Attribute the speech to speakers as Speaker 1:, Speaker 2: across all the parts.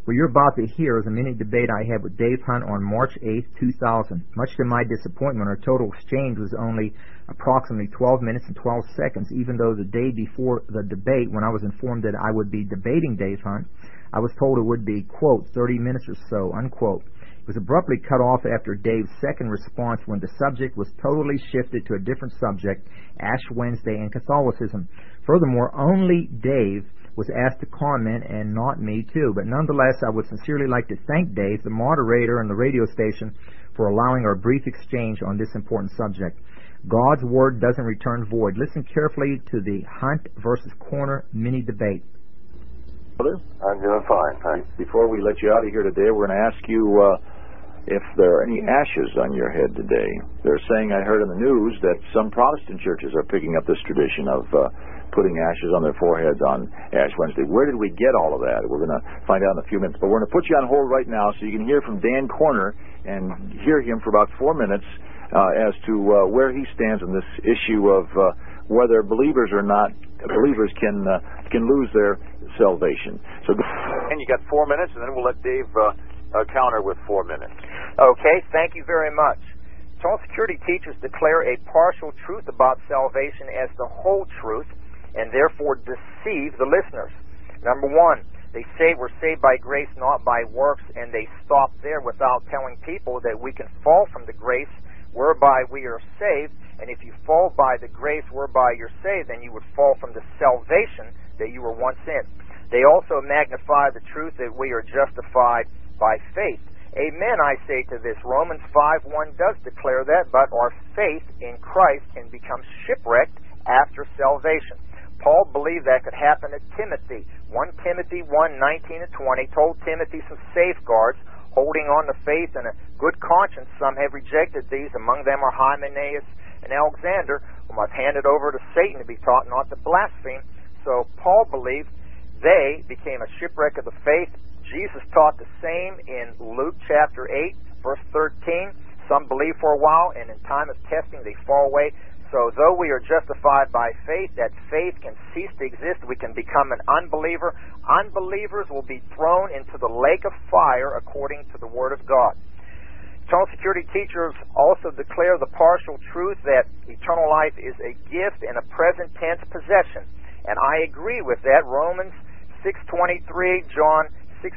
Speaker 1: What you're about to hear is a mini debate I had with Dave Hunt on March 8, 2000. Much to my disappointment, our total exchange was only approximately 12 minutes and 12 seconds, even though the day before the debate, when I was informed that I would be debating Dave Hunt, I was told it would be, quote, 30 minutes or so, unquote. It was abruptly cut off after Dave's second response when the subject was totally shifted to a different subject, Ash Wednesday and Catholicism. Furthermore, only Dave was asked to comment and not me too. But nonetheless, I would sincerely like to thank Dave, the moderator and the radio station, for allowing our brief exchange on this important subject. God's Word doesn't return void. Listen carefully to the Hunt versus Corner mini debate.
Speaker 2: I'm doing fine, thanks. Before we let you out of here today, we're going to ask you if there are any ashes on your head today. They're saying, I heard in the news, that some Protestant churches are picking up this tradition of putting ashes on their foreheads on Ash Wednesday. Where did we get all of that? We're going to find out in a few minutes. But we're going to put you on hold right now so you can hear from Dan Corner and hear him for about 4 minutes as to where he stands on this issue of whether believers or not, believers can lose their salvation. So, and you got 4 minutes, and then we'll let Dave counter with 4 minutes.
Speaker 3: Okay, thank you very much. Eternal Security teachers declare a partial truth about salvation as the whole truth, and therefore deceive the listeners. Number one, they say we're saved by grace, not by works, and they stop there without telling people that we can fall from the grace whereby we are saved, and if you fall by the grace whereby you're saved, then you would fall from the salvation that you were once in. They also magnify the truth that we are justified by faith. Amen, I say to this. Romans 5:1 does declare that, but our faith in Christ can become shipwrecked after salvation. Paul believed that could happen to Timothy. 1 Timothy 1:19 and 20 told Timothy some safeguards, holding on to faith and a good conscience. Some have rejected these. Among them are Hymenaeus and Alexander, whom I've handed over to Satan to be taught not to blaspheme. So Paul believed they became a shipwreck of the faith. Jesus taught the same in Luke chapter 8, verse 13. Some believe for a while, and in time of testing they fall away. So though we are justified by faith, that faith can cease to exist. We can become an unbeliever. Unbelievers will be thrown into the lake of fire according to the Word of God. Eternal Security teachers also declare the partial truth that eternal life is a gift and a present tense possession. And I agree with that. Romans 6:23, John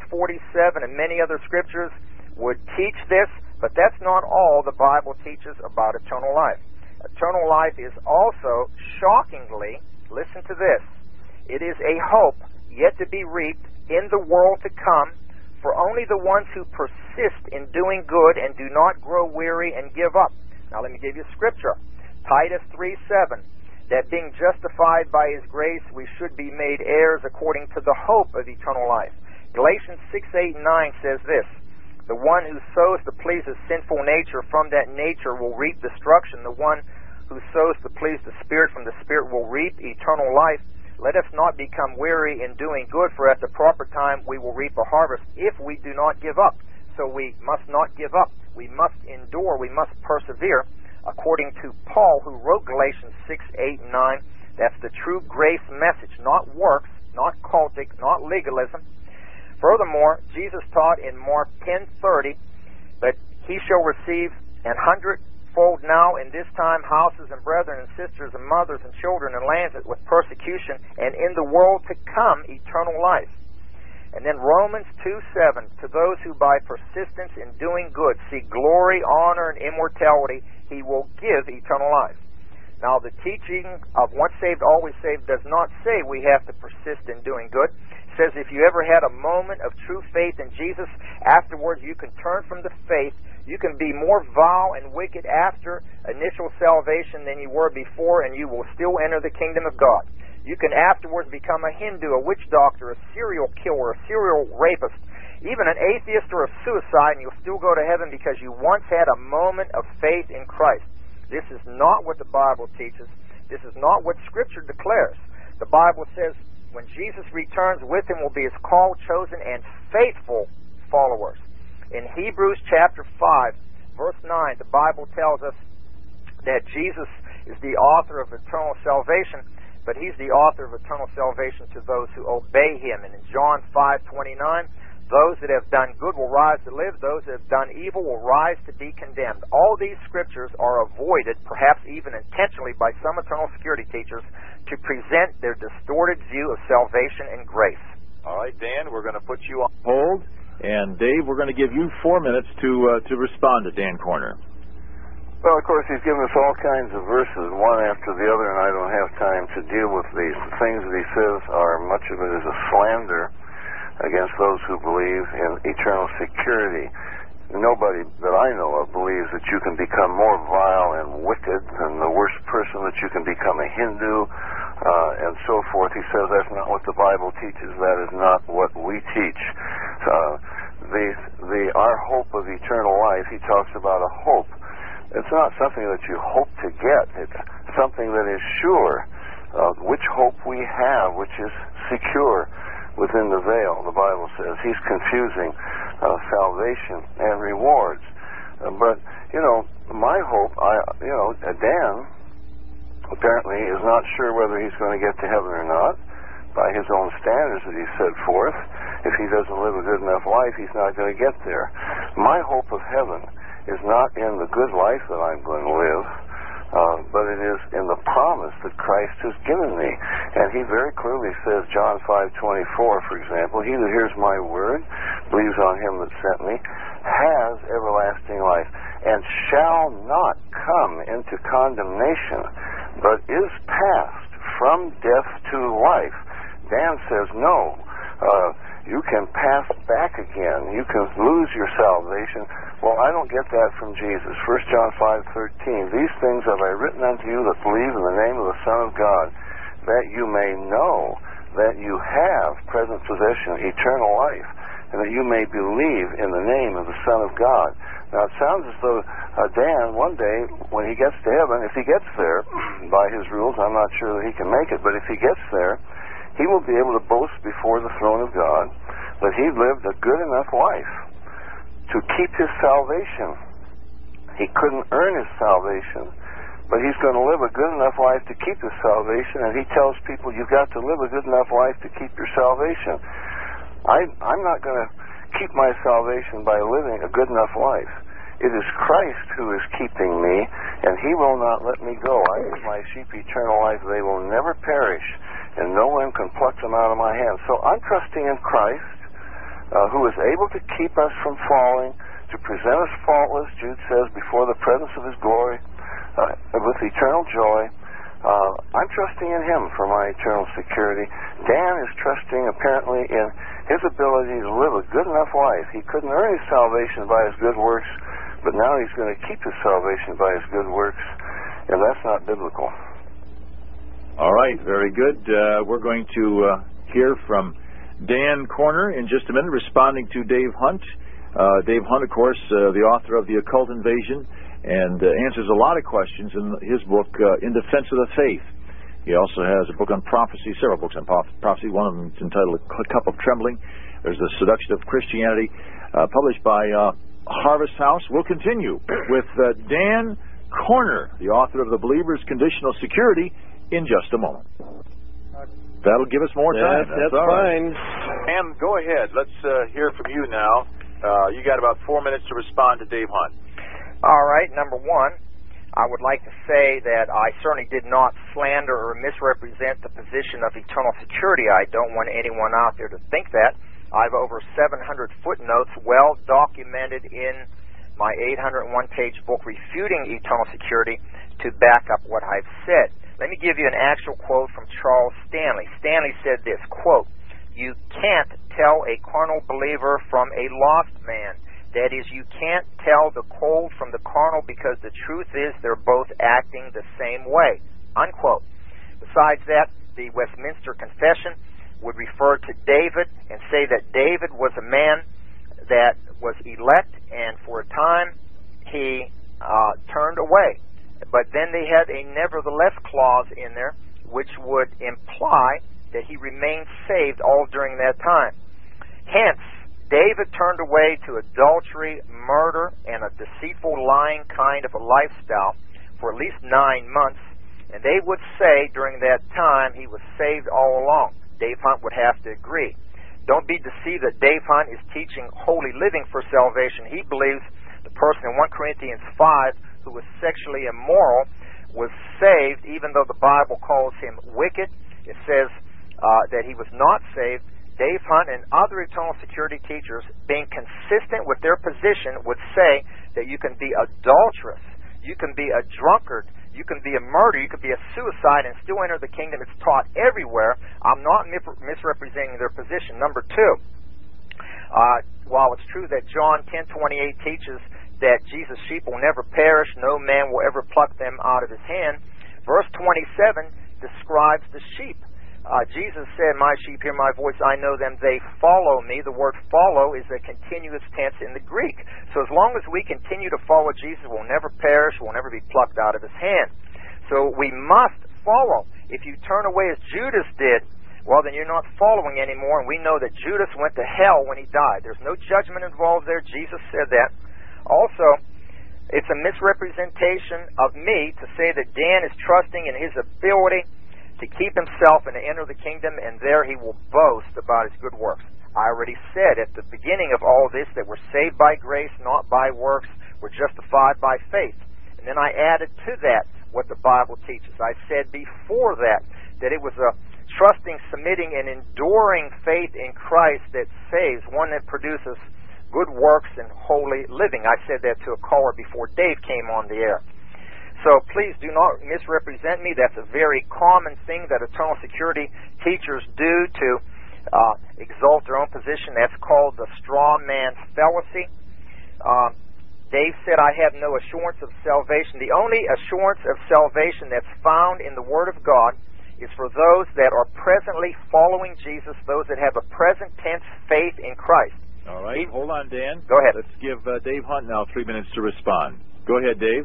Speaker 3: 6:47, and many other scriptures would teach this, but that's not all the Bible teaches about eternal life. Eternal life is also, shockingly, listen to this, it is a hope yet to be reaped in the world to come for only the ones who persist in doing good and do not grow weary and give up. Now let me give you scripture. Titus 3:7, that being justified by His grace we should be made heirs according to the hope of eternal life. Galatians 6:8 and 9 says this, the one who sows to please his sinful nature from that nature will reap destruction. The one who sows to please the Spirit from the Spirit will reap eternal life. Let us not become weary in doing good, for at the proper time we will reap a harvest if we do not give up. So we must not give up. We must endure. We must persevere. According to Paul, who wrote Galatians 6:8 and 9, that's the true grace message, not works, not cultic, not legalism. Furthermore, Jesus taught in Mark 10:30 that he shall receive 100-fold now in this time houses and brethren and sisters and mothers and children and lands with persecution, and in the world to come eternal life. And then Romans 2:7, to those who by persistence in doing good seek glory, honor, and immortality, he will give eternal life. Now the teaching of once saved, always saved does not say we have to persist in doing good. Says if you ever had a moment of true faith in Jesus, afterwards you can turn from the faith. You can be more vile and wicked after initial salvation than you were before, and you will still enter the kingdom of God. You can afterwards become a Hindu, a witch doctor, a serial killer, a serial rapist, even an atheist or a suicide, and you'll still go to heaven because you once had a moment of faith in Christ. This is not what the Bible teaches. This is not what Scripture declares. The Bible says when Jesus returns, with him will be his called, chosen, and faithful followers. In Hebrews chapter 5, verse 9, the Bible tells us that Jesus is the author of eternal salvation, but he's the author of eternal salvation to those who obey him. And in John 5:29, Those that have done good will rise to live. Those that have done evil will rise to be condemned. All these scriptures are avoided, perhaps even intentionally, by some eternal security teachers to present their distorted view of salvation and grace.
Speaker 2: All right, Dan, we're going to put you on hold. And, Dave, we're going to give you 4 minutes to respond to Dan Corner.
Speaker 4: Well, of course, he's given us all kinds of verses, one after the other, and I don't have time to deal with these. The things that he says are, much of it is a slander against those who believe in eternal security. Nobody that I know of believes that you can become more vile and wicked than the worst person, that you can become a Hindu, and so forth. He says that's not what the Bible teaches. That is not what we teach. Our hope of eternal life, he talks about a hope. It's not something that you hope to get. It's something that is sure, which hope we have, which is secure within the veil, the Bible says. He's confusing salvation and rewards. But, my hope, Dan apparently is not sure whether he's going to get to heaven or not by his own standards that he set forth. If he doesn't live a good enough life, he's not going to get there. My hope of heaven is not in the good life that I'm going to live, but it is in the promise that Christ has given me. And he very clearly says, John 5:24, for example, he that hears my word, believes on him that sent me, has everlasting life, and shall not come into condemnation, but is passed from death to life. Dan says, no, you can pass back again. You can lose your salvation. Well, I don't get that from Jesus. 1 John 5:13, these things have I written unto you that believe in the name of the Son of God, that you may know that you have present possession, eternal life, and that you may believe in the name of the Son of God. Now, it sounds as though Dan, one day, when he gets to heaven, if he gets there, by his rules, I'm not sure that he can make it, but if he gets there, he will be able to boast before the throne of God that he lived a good enough life to keep his salvation. He couldn't earn his salvation, but he's going to live a good enough life to keep his salvation, and he tells people, you've got to live a good enough life to keep your salvation. I'm not going to keep my salvation by living a good enough life. It is Christ who is keeping me, and he will not let me go. I give my sheep eternal life. They will never perish, and no one can pluck them out of my hand. So I'm trusting in Christ, who is able to keep us from falling, to present us faultless, Jude says, before the presence of his glory, with eternal joy. I'm trusting in him for my eternal security. Dan is trusting, apparently, in his ability to live a good enough life. He couldn't earn his salvation by his good works, but now he's going to keep his salvation by his good works, and that's not biblical.
Speaker 2: All right, very good. We're going to hear from Dan Corner in just a minute, responding to Dave Hunt. Dave Hunt, of course, the author of The Occult Invasion, and answers a lot of questions in his book, In Defense of the Faith. He also has a book on prophecy, several books on prophecy. One of them is entitled A Cup of Trembling. There's The Seduction of Christianity, published by Harvest House. We'll continue with Dan Corner, the author of The Believer's Conditional Security, in just a moment. That'll give us more time.
Speaker 4: That's fine.
Speaker 2: Dan, go ahead. Let's hear from you now. You got about 4 minutes to respond to Dave Hunt.
Speaker 3: All right, number one, I would like to say that I certainly did not slander or misrepresent the position of eternal security. I don't want anyone out there to think that. I have over 700 footnotes well documented in my 801-page book, Refuting Eternal Security, to back up what I've said. Let me give you an actual quote from Charles Stanley. Stanley said this, quote, "You can't tell a carnal believer from a lost man. That is, you can't tell the cold from the carnal, because the truth is they're both acting the same way," unquote. Besides that, the Westminster Confession would refer to David and say that David was a man that was elect, and for a time he turned away. But then they had a nevertheless clause in there which would imply that he remained saved all during that time. Hence, David turned away to adultery, murder, and a deceitful, lying kind of a lifestyle for at least 9 months, and they would say during that time he was saved all along. Dave Hunt would have to agree. Don't be deceived that Dave Hunt is teaching holy living for salvation. He believes the person in 1 Corinthians 5 who was sexually immoral was saved, even though the Bible calls him wicked. It says that he was not saved. Dave Hunt and other eternal security teachers, being consistent with their position, would say that you can be adulterous, you can be a drunkard, you can be a murderer, you could be a suicide and still enter the kingdom. It's taught everywhere. I'm not misrepresenting their position. Number two, while it's true that John 10:28 teaches that Jesus' sheep will never perish, no man will ever pluck them out of his hand, verse 27 describes the sheep. Jesus said, my sheep hear my voice, I know them, they follow me. The word follow is a continuous tense in the Greek. So as long as we continue to follow Jesus, we'll never perish, we'll never be plucked out of his hand. So we must follow. If you turn away as Judas did, well, then you're not following anymore, and we know that Judas went to hell when he died. There's no judgment involved there. Jesus said that. Also, it's a misrepresentation of me to say that Dan is trusting in his ability to keep himself and to enter the kingdom, and there he will boast about his good works. I already said at the beginning of all this that we're saved by grace, not by works. We're justified by faith. And then I added to that what the Bible teaches. I said before that it was a trusting, submitting, and enduring faith in Christ that saves, one that produces good works and holy living. I said that to a caller before Dave came on the air. So please do not misrepresent me. That's a very common thing that eternal security teachers do to exalt their own position. That's called the straw man fallacy. Dave said, I have no assurance of salvation. The only assurance of salvation that's found in the Word of God is for those that are presently following Jesus, those that have a present tense faith in Christ.
Speaker 2: All right. Hold on, Dan.
Speaker 3: Go ahead.
Speaker 2: Let's give Dave Hunt now 3 minutes to respond. Go ahead, Dave.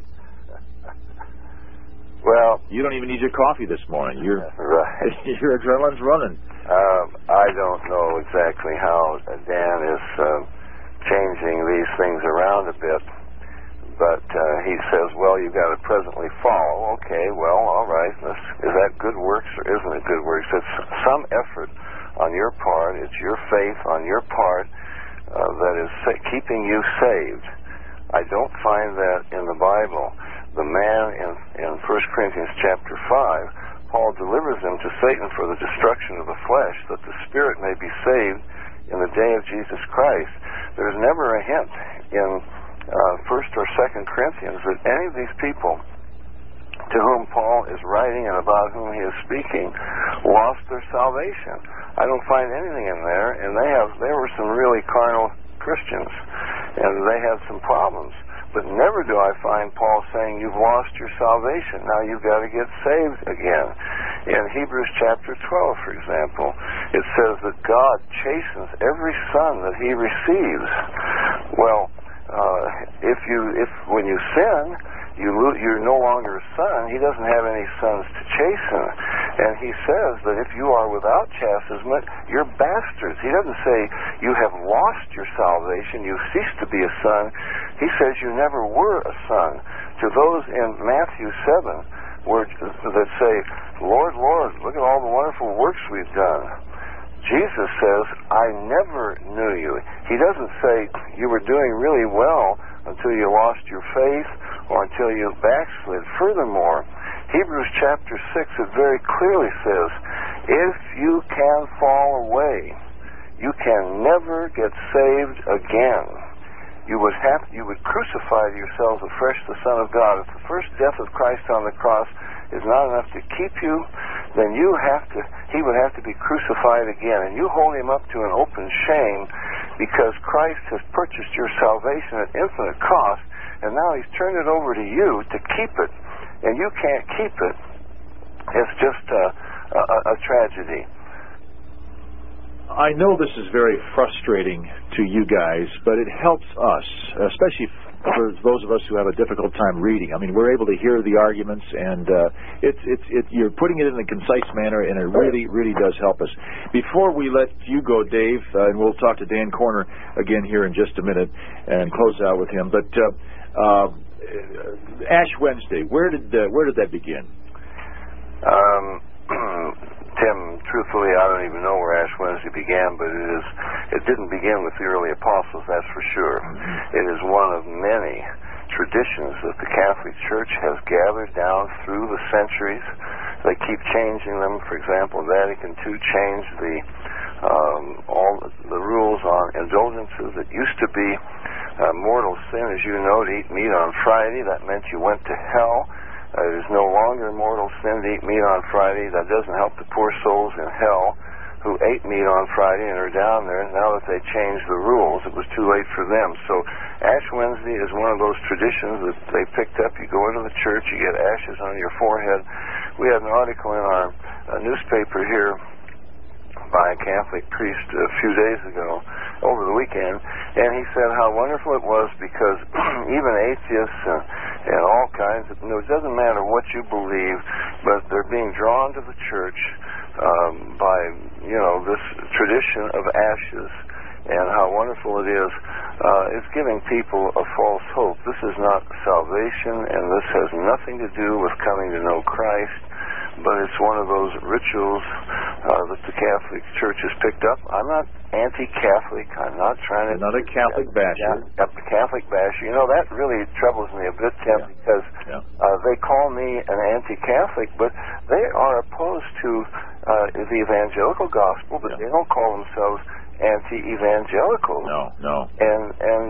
Speaker 4: Well,
Speaker 2: you don't even need your coffee this morning. Your adrenaline's running.
Speaker 4: I don't know exactly how Dan is changing these things around a bit, but he says, well, you've got to presently follow. Okay, well, all right. Is that good works or isn't it good works? It's some effort on your part. It's your faith on your part that is keeping you saved. I don't find that in the Bible. The man in 1 Corinthians chapter 5, Paul delivers him to Satan for the destruction of the flesh, that the spirit may be saved in the day of Jesus Christ. There's never a hint in 1 or 2 Corinthians that any of these people to whom Paul is writing and about whom he is speaking lost their salvation. I don't find anything in there, and they were some really carnal Christians, and they had some problems. But never do I find Paul saying, you've lost your salvation, now you've got to get saved again. In Hebrews chapter 12, for example, it says that God chastens every son that he receives. Well, if when you sin, you're no longer a son. He doesn't have any sons to chasten. And he says that if you are without chastisement, you're bastards. He doesn't say you have lost your salvation, you cease to be a son. He says you never were a son. To those in Matthew 7 that say, Lord, Lord, look at all the wonderful works we've done. Jesus says, I never knew you. He doesn't say you were doing really well until you lost your faith or until you backslid. Furthermore, Hebrews chapter 6, it very clearly says, if you can fall away, you can never get saved again. You would crucify to yourselves afresh the Son of God. If the first death of Christ on the cross is not enough to keep you, then he would have to be crucified again. And you hold him up to an open shame because Christ has purchased your salvation at infinite cost, and now he's turned it over to you to keep it, and you can't keep it. It's just a tragedy.
Speaker 2: I know this is very frustrating to you guys, but it helps us, especially for those of us who have a difficult time reading. I mean, we're able to hear the arguments, and you're putting it in a concise manner, and it really, really does help us. Before we let you go, Dave, and we'll talk to Dan Corner again here in just a minute and close out with him, but Ash Wednesday, where did that begin?
Speaker 4: Tim truthfully, I don't even know where Ash Wednesday began, but it didn't begin with the early apostles, that's for sure. It is one of many traditions that the Catholic Church has gathered down through the centuries. They keep changing them. For example, Vatican II changed all the rules on indulgences. It used to be mortal sin, as you know, to eat meat on Friday. That meant you went to hell. It is no longer mortal sin to eat meat on Friday. That doesn't help the poor souls in hell who ate meat on Friday and are down there. Now that they changed the rules, it was too late for them. So Ash Wednesday is one of those traditions that they picked up. You go into the church, you get ashes on your forehead. We had an article in our newspaper here by a Catholic priest a few days ago, over the weekend, and he said how wonderful it was because even atheists and all kinds of, it doesn't matter what you believe, but they're being drawn to the church by, this tradition of ashes, and how wonderful it is. It's giving people a false hope. This is not salvation, and this has nothing to do with coming to know Christ, but it's one of those rituals that the Catholic Church has picked up. I'm not anti-Catholic. I'm not trying to...
Speaker 2: Not a Catholic basher.
Speaker 4: A Catholic basher. That really troubles me a bit, Tim, because they call me an anti-Catholic, but they are opposed to the evangelical gospel, but they don't call themselves anti-evangelical.
Speaker 2: No.
Speaker 4: And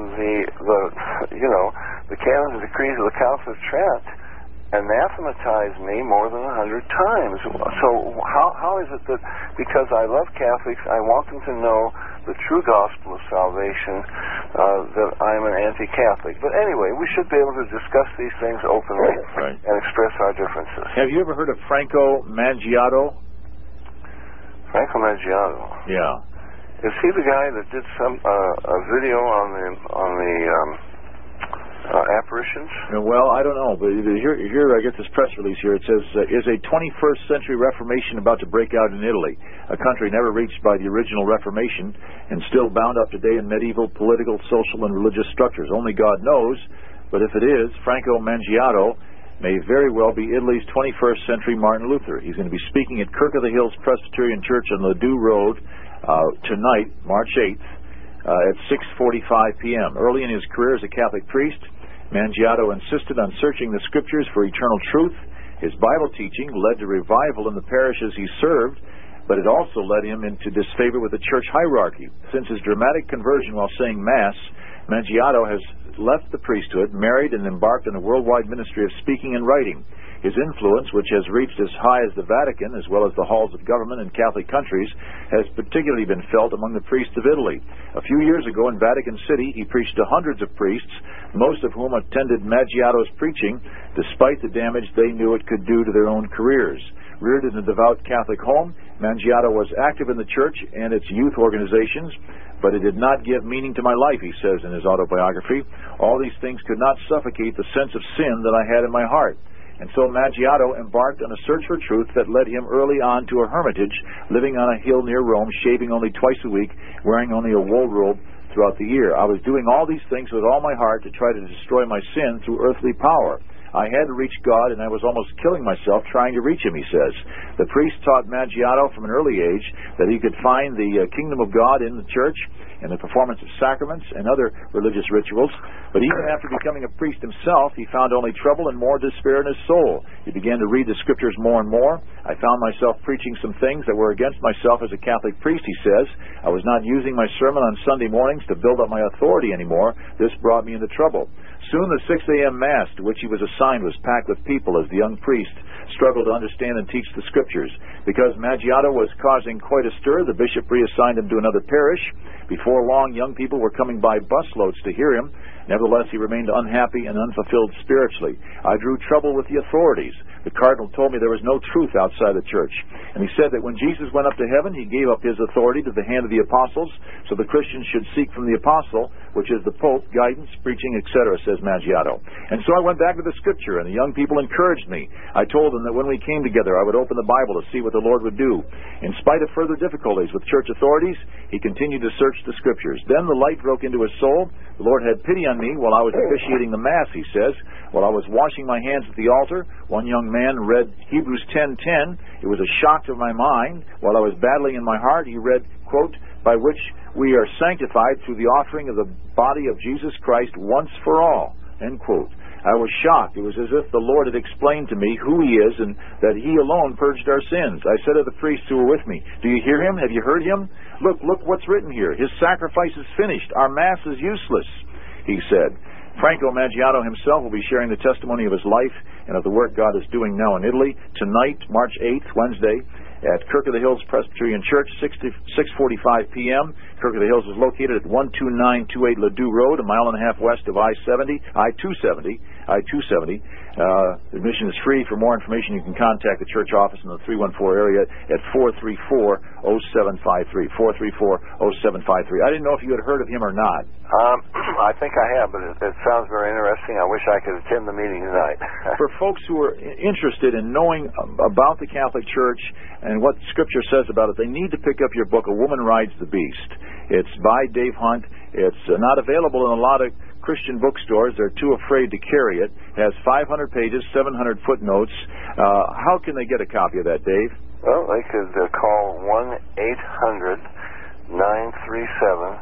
Speaker 4: the canons and decrees of the Council of Trent anathematize me more than 100 times. So how is it that because I love Catholics, I want them to know the true gospel of salvation, that I'm an anti-Catholic? But anyway, we should be able to discuss these things openly and express our differences.
Speaker 2: Have you ever heard of Franco Mangiato?
Speaker 4: Franco Mangiato?
Speaker 2: Yeah.
Speaker 4: Is he the guy that did some a video on the apparitions?
Speaker 2: Well, I don't know, but here I get this press release here. It says, is a 21st century Reformation about to break out in Italy, a country never reached by the original Reformation and still bound up today in medieval political, social, and religious structures? Only God knows, but if it is, Franco Mangiato may very well be Italy's 21st century Martin Luther. He's going to be speaking at Kirk of the Hills Presbyterian Church on Ladue Road tonight, March 8th, at 6:45 p.m. Early in his career as a Catholic priest, Mangiato insisted on searching the Scriptures for eternal truth. His Bible teaching led to revival in the parishes he served, but it also led him into disfavor with the church hierarchy. Since his dramatic conversion while saying Mass, Mangiato has left the priesthood, married, and embarked on a worldwide ministry of speaking and writing. His influence, which has reached as high as the Vatican, as well as the halls of government in Catholic countries, has particularly been felt among the priests of Italy. A few years ago in Vatican City, he preached to hundreds of priests, most of whom attended Mangiato's preaching, despite the damage they knew it could do to their own careers. Reared in a devout Catholic home, Mangiato was active in the church and its youth organizations, but it did not give meaning to my life, he says in his autobiography. All these things could not suffocate the sense of sin that I had in my heart. And so Mangiato embarked on a search for truth that led him early on to a hermitage, living on a hill near Rome, shaving only twice a week, wearing only a wool robe throughout the year. I was doing all these things with all my heart to try to destroy my sin through earthly power. I had to reach God, and I was almost killing myself trying to reach him, he says. The priest taught Mangiato from an early age that he could find the kingdom of God in the church and the performance of sacraments and other religious rituals. But even after becoming a priest himself, he found only trouble and more despair in his soul. He began to read the Scriptures more and more. I found myself preaching some things that were against myself as a Catholic priest, he says. I was not using my sermon on Sunday mornings to build up my authority anymore. This brought me into trouble. Soon the 6 a.m. Mass to which he was assigned was packed with people as the young priest struggled to understand and teach the Scriptures. Because Mangiato was causing quite a stir, the bishop reassigned him to another parish. Before long, young people were coming by busloads to hear him. Nevertheless, he remained unhappy and unfulfilled spiritually. I drew trouble with the authorities. The cardinal told me there was no truth outside the church. And he said that when Jesus went up to heaven, he gave up his authority to the hand of the apostles, so the Christians should seek from the apostle, which is the Pope, guidance, preaching, etc., says Mangiato. And so I went back to the Scripture, and the young people encouraged me. I told them that when we came together, I would open the Bible to see what the Lord would do. In spite of further difficulties with church authorities, he continued to search the Scriptures. Then the light broke into his soul. The Lord had pity on me while I was officiating the Mass, he says. While I was washing my hands at the altar, one young man read Hebrews 10:10. It was a shock to my mind. While I was battling in my heart, he read, quote, by which we are sanctified through the offering of the body of Jesus Christ once for all, end quote. I was shocked. It was as if the Lord had explained to me who He is and that He alone purged our sins. I said to the priests who were with me, do you hear Him? Have you heard Him? Look what's written here. His sacrifice is finished. Our Mass is useless, he said. Franco Maggiano himself will be sharing the testimony of his life and of the work God is doing now in Italy tonight, March 8th, Wednesday, at Kirk of the Hills Presbyterian Church, 6:45 p.m. Kirk of the Hills is located at 12928 Ladue Road, a mile and a half west of I-270. Admission is free. For more information, you can contact the church office in the 314 area at 434-0753. 434-0753. I didn't know if you had heard of him or not.
Speaker 4: I think I have, but it sounds very interesting. I wish I could attend the meeting tonight.
Speaker 2: For folks who are interested in knowing about the Catholic Church and what Scripture says about it, they need to pick up your book, A Woman Rides the Beast. It's by Dave Hunt. It's not available in a lot of Christian bookstores. They're too afraid to carry it. It has 500 pages, 700 footnotes. How can they get a copy of that, Dave?
Speaker 4: Well, they could call 1-800-937-6638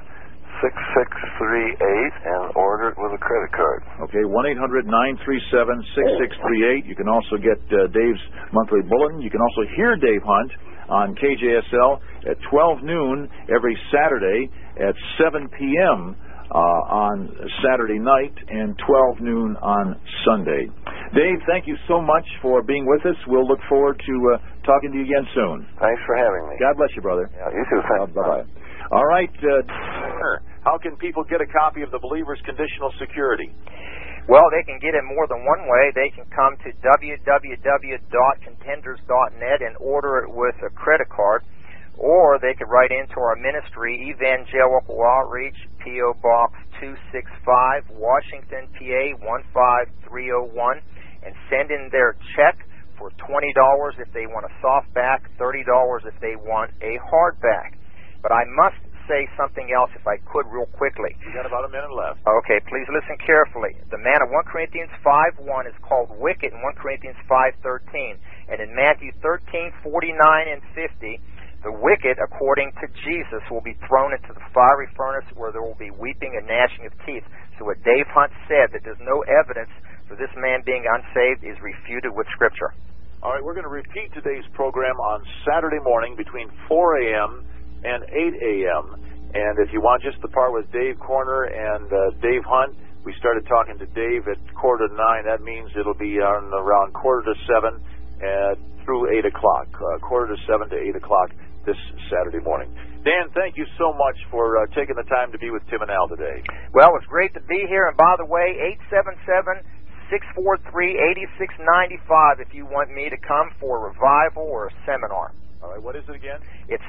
Speaker 4: and order it with a credit card.
Speaker 2: Okay, 1-800-937-6638. You can also get Dave's monthly bulletin. You can also hear Dave Hunt on KJSL at 12 noon every Saturday, at 7 p.m. On Saturday night, and 12 noon on Sunday. Dave, thank you so much for being with us. We'll look forward to talking to you again soon.
Speaker 4: Thanks for having me.
Speaker 2: God bless you, brother.
Speaker 4: Yeah, you too. Thanks.
Speaker 2: Bye-bye. All right. How can people get a copy of the Believer's Conditional Security?
Speaker 3: Well, they can get it more than one way. They can come to www.contenders.net and order it with a credit card, or they could write into our ministry, Evangelical Outreach, P.O. Box 265, Washington, PA 15301, and send in their check for $20 if they want a softback, $30 if they want a hardback. But I must say something else, if I could, real quickly.
Speaker 2: You got about a minute left.
Speaker 3: Okay, please listen carefully. The man of 1 Corinthians 5:1 is called wicked in 1 Corinthians 5:13. And in Matthew 13:49 and 50, the wicked, according to Jesus, will be thrown into the fiery furnace where there will be weeping and gnashing of teeth. So what Dave Hunt said, that there's no evidence for this man being unsaved, is refuted with Scripture.
Speaker 2: All right, we're going to repeat today's program on Saturday morning between 4 a.m. and 8 a.m. And if you want just the part with Dave Corner and Dave Hunt, we started talking to Dave at 8:45. That means it'll be on around 6:45 through 8 o'clock, 6:45 to 8 o'clock this Saturday morning. Dan, thank you so much for taking the time to be with Tim and Al today.
Speaker 3: Well, it's great to be here. And by the way, 877-643-8695 if you want me to come for a revival or a seminar.
Speaker 2: All right, what is it again?
Speaker 3: It's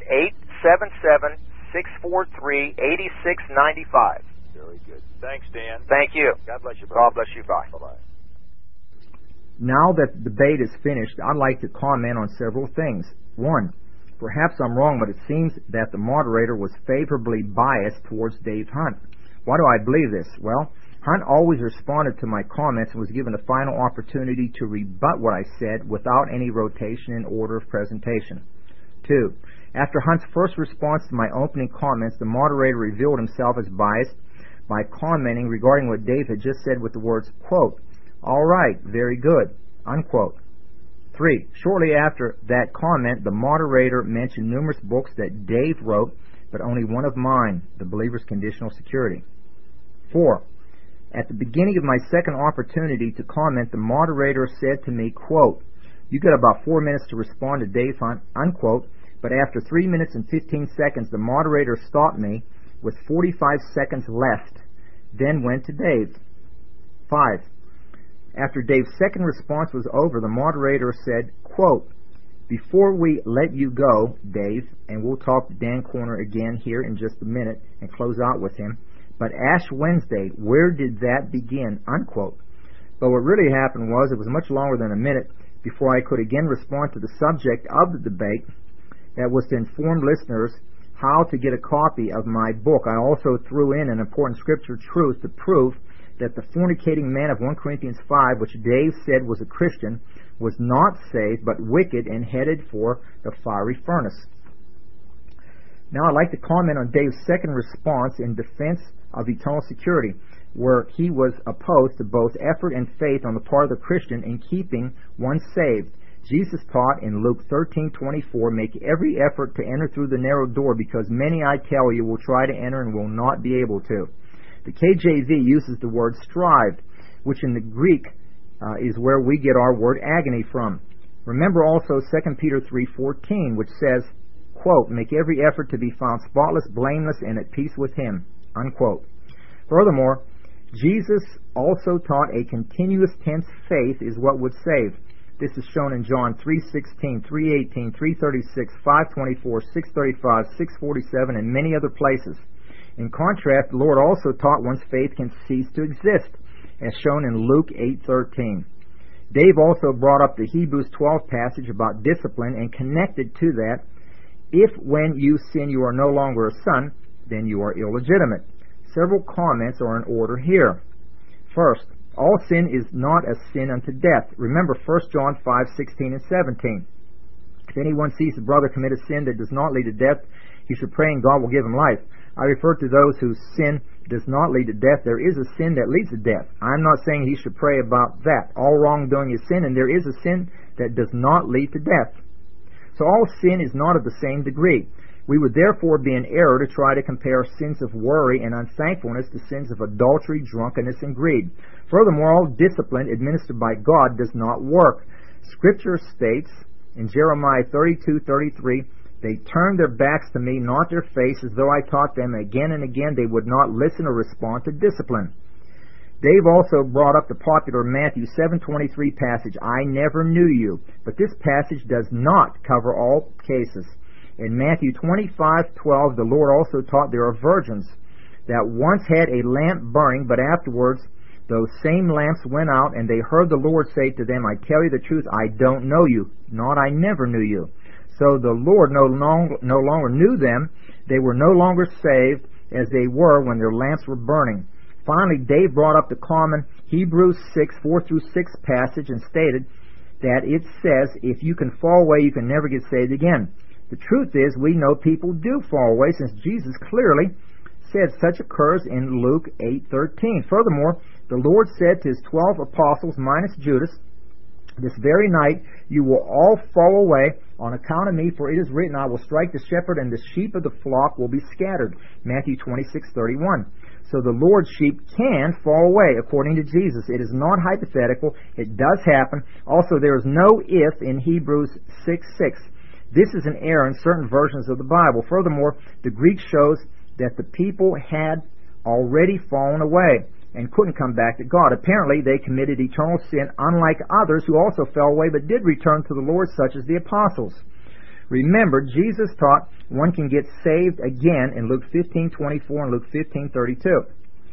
Speaker 3: 877-643-8695.
Speaker 2: Very good. Thanks, Dan.
Speaker 3: Thank you.
Speaker 2: God bless you, brother.
Speaker 3: God bless you. Bye.
Speaker 2: Bye-bye.
Speaker 1: Now that the debate is finished, I'd like to comment on several things. One, perhaps I'm wrong, but it seems that the moderator was favorably biased towards Dave Hunt. Why do I believe this? Well, Hunt always responded to my comments and was given a final opportunity to rebut what I said without any rotation in order of presentation. 2. After Hunt's first response to my opening comments, the moderator revealed himself as biased by commenting regarding what Dave had just said with the words, quote, "All right, very good," unquote. 3. Shortly after that comment, the moderator mentioned numerous books that Dave wrote, but only one of mine, The Believer's Conditional Security. 4. At the beginning of my second opportunity to comment, the moderator said to me, quote, "You got about 4 minutes to respond to Dave Hunt," unquote, but after 3 minutes and 15 seconds, the moderator stopped me with 45 seconds left, then went to Dave. 5. After Dave's second response was over, the moderator said, quote, "Before we let you go, Dave," and we'll talk to Dan Corner again here in just a minute and close out with him, "but Ash Wednesday, where did that begin?" unquote. But what really happened was it was much longer than a minute before I could again respond to the subject of the debate, that was to inform listeners how to get a copy of my book. I also threw in an important scripture truth to prove that the fornicating man of 1 Corinthians 5, which Dave said was a Christian, was not saved, but wicked and headed for the fiery furnace. Now I'd like to comment on Dave's second response in defense of eternal security, where he was opposed to both effort and faith on the part of the Christian in keeping one saved. Jesus taught in Luke 13:24, "Make every effort to enter through the narrow door, because many, I tell you, will try to enter and will not be able to." The KJV uses the word strive, which in the Greek is where we get our word agony from. Remember also 2 Peter 3:14, which says, quote, "Make every effort to be found spotless, blameless, and at peace with him," unquote. Furthermore, Jesus also taught a continuous tense faith is what would save. This is shown in John 3:16, 3:18, 3:36, 5:24, 6:35, 6:47, and many other places. In contrast, the Lord also taught one's faith can cease to exist, as shown in Luke 8:13. Dave also brought up the Hebrews 12 passage about discipline and connected to that, "If when you sin you are no longer a son, then you are illegitimate." Several comments are in order here. First, all sin is not a sin unto death. Remember 1 John 5:16 and 17. "If anyone sees his brother commit a sin that does not lead to death, he should pray and God will give him life." I refer to those whose sin does not lead to death. There is a sin that leads to death. I'm not saying he should pray about that. All wrongdoing is sin, and there is a sin that does not lead to death. So all sin is not of the same degree. We would therefore be in error to try to compare sins of worry and unthankfulness to sins of adultery, drunkenness, and greed. Furthermore, all discipline administered by God does not work. Scripture states in Jeremiah 32:33, "They turned their backs to me, not their faces, though I taught them again and again, they would not listen or respond to discipline." Dave also brought up the popular Matthew 7:23 passage, "I never knew you," but this passage does not cover all cases. In Matthew 25:12, the Lord also taught there are virgins that once had a lamp burning, but afterwards those same lamps went out, and they heard the Lord say to them, "I tell you the truth, I don't know you," not "I never knew you." So the Lord no longer knew them. They were no longer saved as they were when their lamps were burning. Finally, Dave brought up the common Hebrews 6:4-6 passage and stated that it says, "If you can fall away, you can never get saved again." The truth is, we know people do fall away, since Jesus clearly said such occurs in Luke 8:13. Furthermore, the Lord said to his 12 apostles, minus Judas, "This very night you will all fall away on account of me, for it is written, I will strike the shepherd, and the sheep of the flock will be scattered." Matthew 26:31. So the Lord's sheep can fall away, according to Jesus. It is not hypothetical. It does happen. Also, there is no if in Hebrews 6:6. This is an error in certain versions of the Bible. Furthermore, the Greek shows that the people had already fallen away and couldn't come back to God. Apparently, they committed eternal sin, unlike others who also fell away but did return to the Lord, such as the apostles. Remember, Jesus taught one can get saved again in Luke 15:24 and Luke 15:32.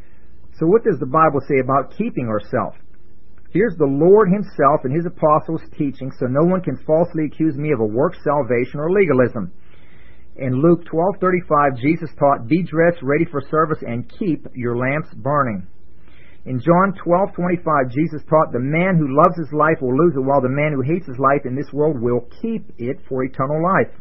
Speaker 1: So what does the Bible say about keeping ourselves? Here's the Lord himself and his apostles teaching, so no one can falsely accuse me of a work salvation or legalism. In Luke 12:35, Jesus taught, "Be dressed, ready for service, and keep your lamps burning." In John 12:25, Jesus taught, "The man who loves his life will lose it, while the man who hates his life in this world will keep it for eternal life."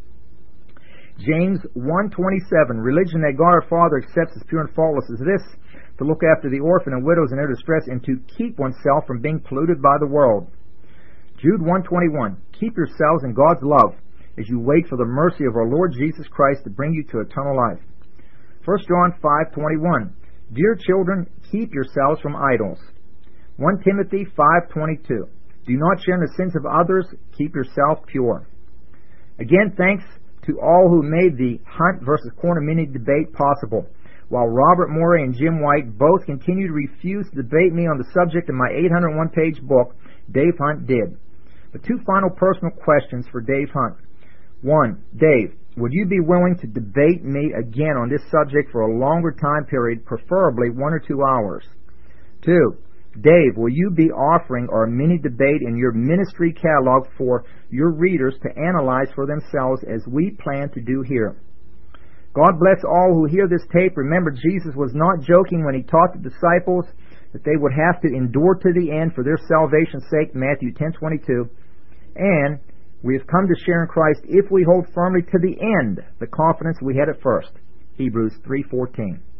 Speaker 1: James 1:27, "Religion that God our Father accepts as pure and faultless is this, to look after the orphan and widows in their distress, and to keep oneself from being polluted by the world." Jude 1:21, "Keep yourselves in God's love as you wait for the mercy of our Lord Jesus Christ to bring you to eternal life." 1 John 5:21, "Dear children, keep yourselves from idols." 1 Timothy 5:22, "Do not share in the sins of others, keep yourself pure." Again, thanks to all who made the Hunt versus Corner mini debate possible. While Robert Morey and Jim White both continue to refuse to debate me on the subject of my 801-page book, Dave Hunt did. The two final personal questions for Dave Hunt. 1. Dave, would you be willing to debate me again on this subject for a longer time period, preferably 1 or 2 hours? 2. Dave, will you be offering our mini debate in your ministry catalog for your readers to analyze for themselves as we plan to do here? God bless all who hear this tape. Remember, Jesus was not joking when he taught the disciples that they would have to endure to the end for their salvation's sake, Matthew 10:22, and we have come to share in Christ if we hold firmly to the end the confidence we had at first, Hebrews 3:14.